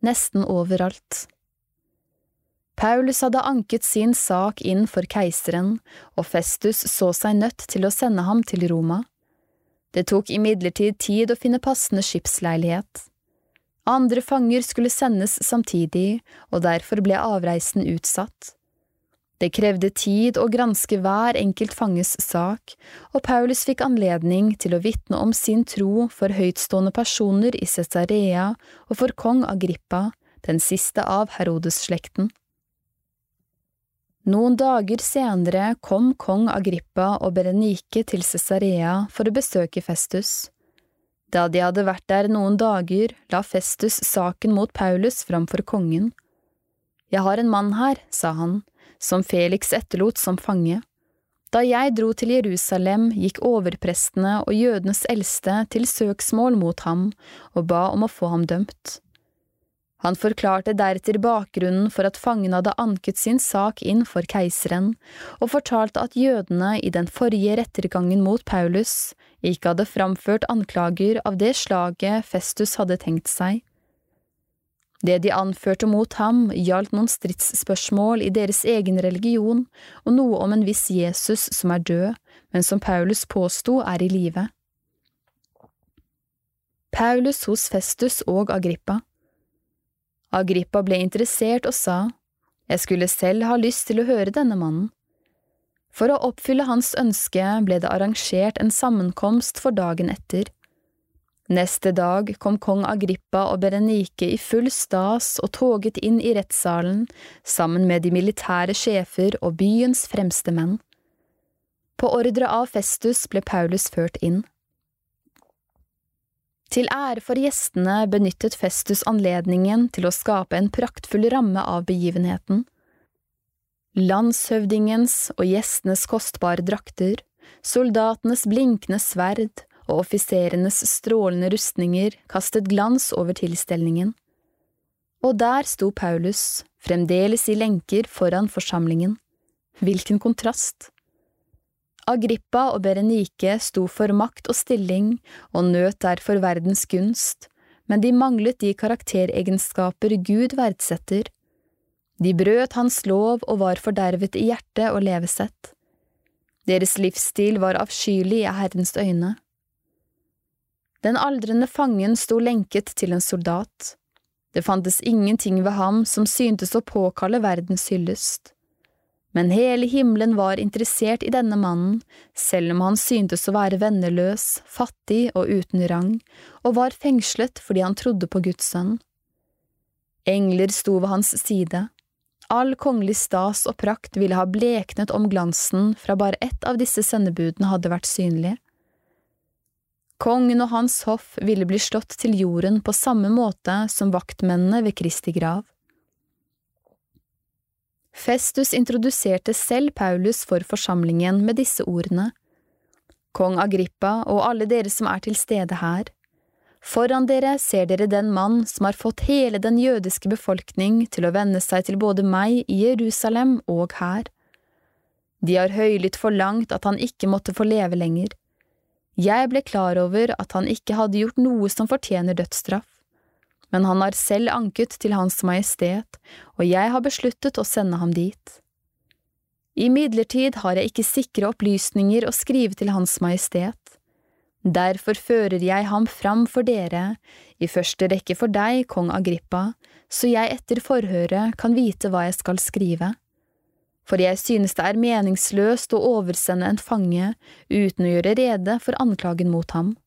nesten overalt. Paulus hadde anket sin sak inn for keiseren, og Festus så seg nødt til å sende ham til Roma. Det tok imidlertid tid å finne passende skipsleilighet. Andre fanger skulle sendes samtidig, og derfor ble avreisen utsatt. Det krevde tid å granske hver enkelt fanges sak, og Paulus fikk anledning til å vitne om sin tro for høytstående personer i Cesarea og for kong Agrippa, den siste av Herodes-slekten. Noen dager senere kom kong Agrippa og Berenike til Cesarea for å besøke Festus. Da de hadde vært der noen dager, la Festus saken mot Paulus framfor kongen. «Jeg har en mann her», sa han, som Felix etterlot som fange. Da jeg dro til Jerusalem, gikk overprestene og jødenes eldste til søksmål mot ham og ba om å få ham dømt. Han forklarte deretter bakgrunnen for at fangen hadde anket sin sak inn for keiseren, og fortalte at jødene i den forrige rettergangen mot Paulus ikke hadde framført anklager av det slaget Festus hadde tenkt seg. Det de anførte mot ham gjaldt noen stridsspørsmål i deres egen religion og noe om en viss Jesus som er død, men som Paulus påsto er i live. Paulus hos Festus og Agrippa. Agrippa ble interessert og sa, «Jeg skulle selv ha lyst til å høre denne mannen». For å oppfylle hans ønske ble det arrangert en sammenkomst for dagen etter. Neste dag kom kong Agrippa og Berenike i full stas og toget inn i rettssalen sammen med de militære sjefer og byens fremste menn. På ordre av Festus ble Paulus ført inn. Til ære for gjestene benyttet Festus anledningen til å skape en praktfull ramme av begivenheten. Landshøvdingens og gjestenes kostbare drakter, soldatenes blinkende sverd og offiserenes strålende rustninger kastet glans over tilstelningen. Og der sto Paulus, fremdeles i lenker foran forsamlingen. Hvilken kontrast! Agrippa og Berenike sto for makt og stilling og nøt derfor verdens gunst, men de manglet de karakteregenskaper Gud verdsetter. De brøt hans lov og var fordervet i hjerte og levesett. Deres livsstil var avskyelig i Herrens øyne. Den aldrende fangen sto lenket til en soldat. Det fantes ingenting ved ham som syntes å påkalle verdens hyllest. Men hele himmelen var interessert i denne mannen, selv om han syntes å være venneløs, fattig og uten rang, og var fengslet fordi han trodde på Guds sønn. Engler sto ved hans side. All kongelig stas og prakt ville ha bleknet om glansen fra bare ett av disse sendebudene hadde vært synlig. Kongen og hans hoff ville bli slått til jorden på samme måte som vaktmennene ved Kristi grav. Festus introduserte selv Paulus for forsamlingen med disse ordene. Kong Agrippa og alle dere som er til stede her. Foran dere ser dere den mann som har fått hele den jødiske befolkning til å vende seg til både meg i Jerusalem og her. De har høylytt forlangt at han ikke måtte få leve lenger. Jeg ble klar over at han ikke hadde gjort noe som fortjener dødsstraff. Men han har selv anket til Hans Majestet, og jeg har besluttet å sende ham dit. Imidlertid har jeg ikke sikre opplysninger å skrive til Hans Majestet. Derfor fører jeg ham fram for dere, i første rekke for deg, kong Agrippa, så jeg etter forhøret kan vite hva jeg skal skrive. For jeg synes det er meningsløst å oversende en fange uten å gjøre rede for anklagen mot ham.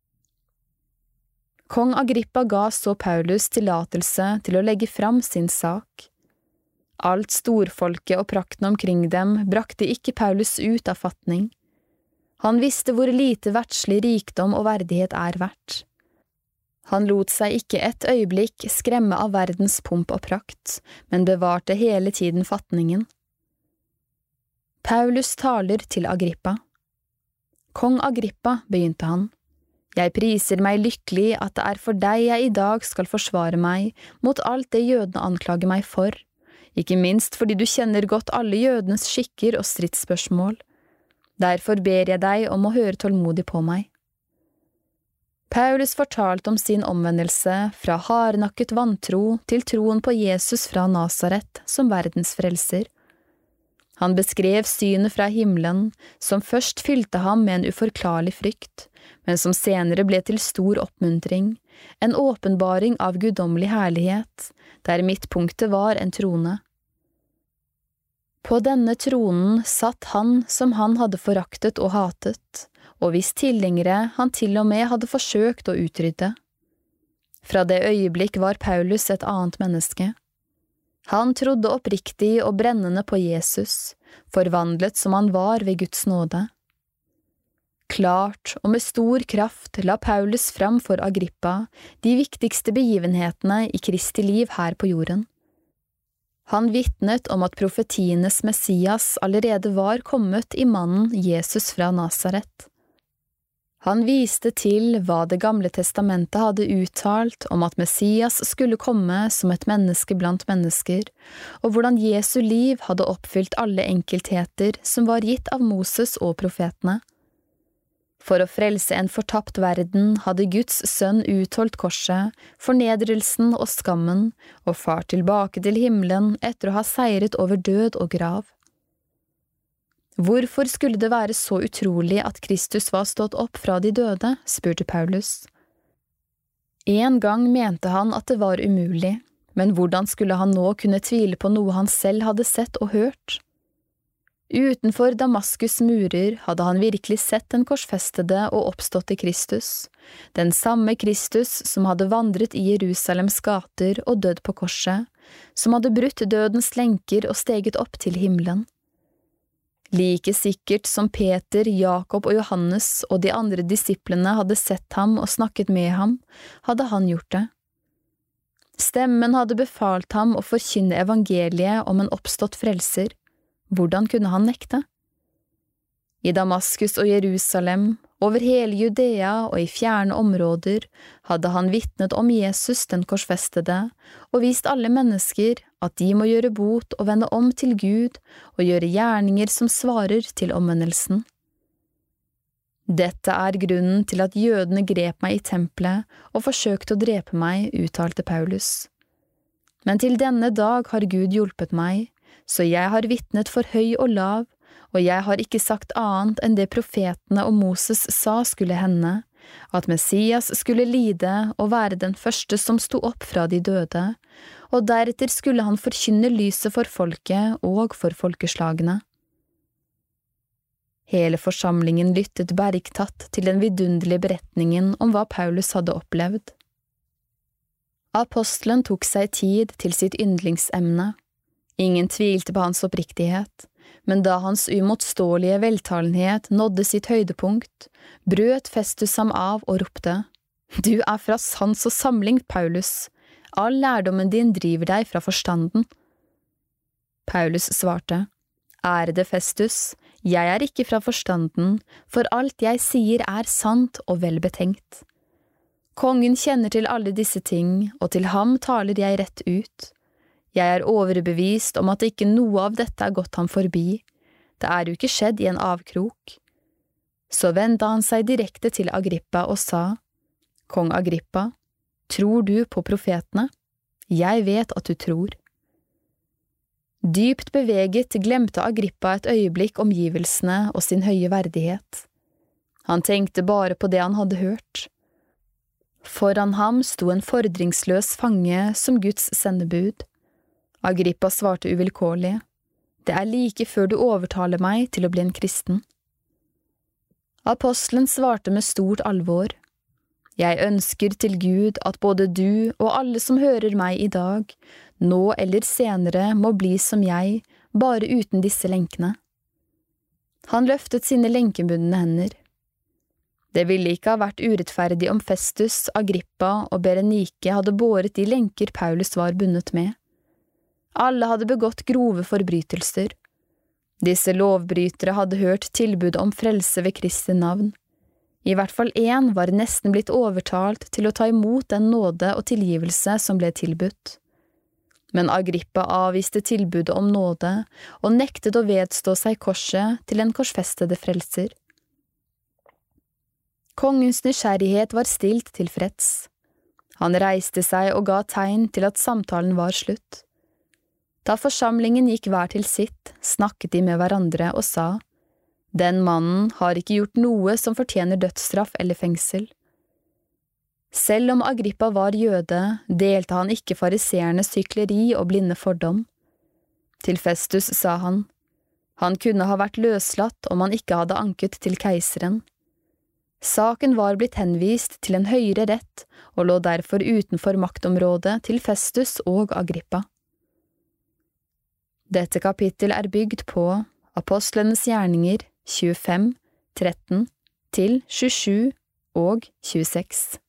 Kong Agrippa ga så Paulus tillatelse til å legge fram sin sak. Alt storfolket og prakten omkring dem brakte ikke Paulus ut av fatning. Han visste hvor lite verdslig rikdom og verdighet er verdt. Han lot seg ikke et øyeblikk skremme av verdens pomp og prakt, men bevarte hele tiden fatningen. Paulus taler til Agrippa. Kong Agrippa, begynte han. Jeg priser meg lykkelig at det er for deg jeg i dag skal forsvare meg mot alt det jødene anklager meg for, ikke minst fordi du kjenner godt alle jødenes skikker og stridsspørsmål. Derfor ber jeg deg om å høre tålmodig på meg. Paulus fortalte om sin omvendelse fra hardnakket vantro til troen på Jesus fra Nasaret som verdens frelser. Han beskrev synet fra himmelen, som først fylte ham med en uforklarlig frykt, men som senere ble til stor oppmuntring, en åpenbaring av guddommelig herlighet, der midtpunktet var en trone. På denne tronen satt han som han hadde foraktet og hatet, og hvis tilhengere han til og med hadde forsøkt å utrydde. Fra det øyeblikk var Paulus et annet menneske. Han trodde oppriktig og brennende på Jesus, forvandlet som han var ved Guds nåde. Klart og med stor kraft la Paulus fram for Agrippa de viktigste begivenhetene i Kristi liv her på jorden. Han vittnet om at profetienes Messias allerede var kommet i mannen Jesus fra Nasaret. Han viste til hva Det gamle testamentet hadde uttalt om at Messias skulle komme som et menneske blant mennesker, og hvordan Jesu liv hadde oppfylt alle enkeltheter som var gitt av Moses og profetene. For å frelse en fortapt verden hadde Guds sønn utholdt korset, fornedrelsen og skammen, og fart tilbake til himmelen etter å ha seiret over død og grav. Hvorfor skulle det være så utrolig at Kristus var stått opp fra de døde, spurte Paulus. En gang mente han at det var umulig, men hvordan skulle han nå kunne tvile på noe han selv hadde sett og hørt? Utenfor Damaskus murer hadde han virkelig sett den korsfestede og oppståtte Kristus, den samme Kristus som hadde vandret i Jerusalems gater og dødd på korset, som hadde brutt dødens lenker og steget opp til himmelen. Like sikkert som Peter, Jakob og Johannes og de andre disiplene hadde sett ham og snakket med ham, hadde han gjort det. Stemmen hadde befalt ham å forkynne evangeliet om en oppstått frelser. Hvordan kunne han nekte? I Damaskus og Jerusalem, over hele Judea og i fjerne områder, hadde han vittnet om Jesus den korsfestede, og vist alle mennesker at de må gjøre bot og vende om til Gud og gjøre gjerninger som svarer til omvendelsen. Dette er grunnen til at jødene grep meg i tempelet og forsøkte å drepe meg, uttalte Paulus. Men til denne dag har Gud hjulpet meg, så jeg har vittnet for høy og lav, og jeg har ikke sagt annet enn det profetene og Moses sa skulle hende, at Messias skulle lide og være den første som sto opp fra de døde, og deretter skulle han forkynne lyset for folket og for folkeslagene. Hele forsamlingen lyttet bergtatt til den vidunderlige beretningen om hva Paulus hadde opplevd. Apostelen tok seg tid til sitt yndlingsemne. Ingen tvilte på hans oppriktighet, men da hans uimotståelige veltalenhet nådde sitt høydepunkt, brøt Festus ham av og ropte, «Du er fra sans og samling, Paulus! All lærdommen din driver deg fra forstanden!» Paulus svarte, «Ærede Festus, jeg er ikke fra forstanden, for alt jeg sier er sant og velbetenkt. Kongen kjenner til alle disse ting, og til ham taler jeg rett ut. Jeg er overbevist om at ikke noe av dette er gått ham forbi. Det er jo ikke skjedd i en avkrok. Så vendte han seg direkte til Agrippa og sa, «Kong Agrippa, tror du på profetene? Jeg vet at du tror.» Dypt beveget glemte Agrippa et øyeblikk omgivelsene og sin høye verdighet. Han tenkte bare på det han hadde hørt. Foran ham sto en fordringsløs fange som Guds sendebud. Agrippa svarte uvilkårlig, «Det er like før du overtaler meg til å bli en kristen.» Apostelen svarte med stort alvor, «Jeg ønsker til Gud at både du og alle som hører meg i dag, nå eller senere må bli som jeg, bare uten disse lenkene.» Han løftet sine lenkebundne hender. Det ville ikke ha vært urettferdig om Festus, Agrippa og Berenike hadde båret de lenker Paulus var bundet med. Alle hadde begått grove forbrytelser. Disse lovbrytere hadde hørt tilbud om frelse ved Kristi navn. I hvert fall én var nesten blitt overtalt til å ta imot den nåde og tilgivelse som ble tilbudt. Men Agrippa avviste tilbudet om nåde og nektet å vedstå seg korset til en korsfestede frelser. Kongens nysgjerrighet var stilt tilfreds. Han reiste seg og ga tegn til at samtalen var slutt. Da forsamlingen gikk hver til sitt, snakket de med hverandre og sa, «Den mannen har ikke gjort noe som fortjener dødsstraff eller fengsel.» Selv om Agrippa var jøde, delte han ikke fariseernes hykleri og blinde fordom. Til Festus sa han kunne ha vært løslatt om han ikke hadde anket til keiseren. Saken var blitt henvist til en høyere rett og lå derfor utenfor maktområdet til Festus og Agrippa. Dette kapittel er bygd på Apostlenes gjerninger 25, 13 til 27 og 26.